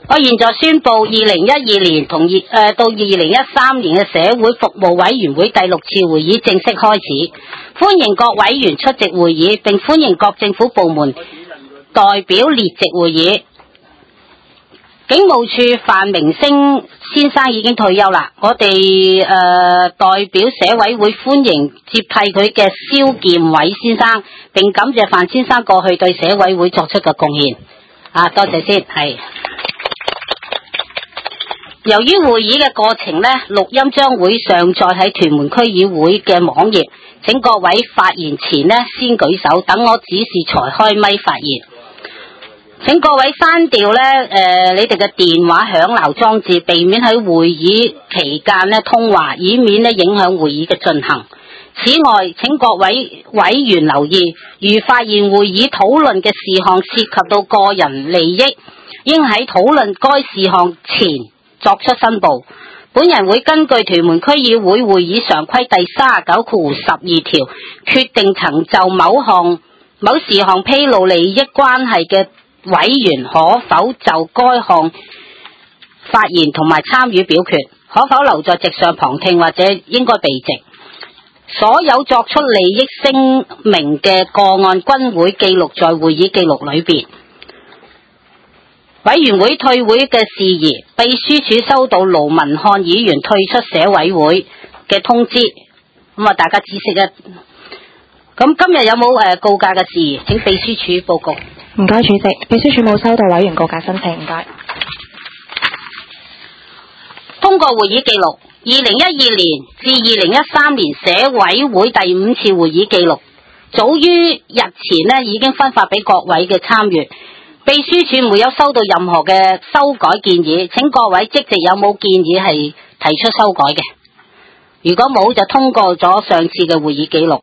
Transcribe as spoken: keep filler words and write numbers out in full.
我現在宣布二零一二年同二誒到二零一三年嘅社會服務委員會第六次會議正式開始，歡迎各委員出席會議，並歡迎各政府部門代表列席會議。警務處范明星先生已經退休啦，我哋誒、呃、代表社委會歡迎接替佢嘅蕭劍偉先生，並感謝范先生過去對社委會作出嘅貢獻。啊，多謝先，係。由於會議嘅過程呢，錄音將會上載喺屯門區議會嘅網頁，請各位發言前呢先舉手，等我指示才開咪發言。請各位刪掉呢誒、呃，你哋嘅電話響鬧裝置，避免喺會議期間呢通話，以免呢影響會議嘅進行。此外，請各位委員留意，如發現會議討論嘅事項涉及到個人利益，應喺討論該事項前作出申報。本人會根據屯門區議會會議常規第三十九括十二條，決定曾就某項某事項披露利益關係嘅委員可否就該項發言同埋參與表決，可否留在席上旁聽或者應該避席。所有作出利益聲明嘅個案均會記錄在會議記錄裏邊。委員會退會嘅事宜，秘書處收到盧文漢議員退出社委會嘅通知，咁啊大家知悉啊。咁今日有冇誒告假嘅事宜？請秘書處報告。 唔該，主席，秘書處冇收到委員告假申請，唔該。 通過會議記錄，二零一二年至二零一三年社委會第五次會議記錄，早於日前呢已經分發俾各位嘅參閱。秘書處沒有收到任何嘅修改建議，請各位即席有冇建議係提出修改嘅？如果冇就通過咗上次嘅會議記錄。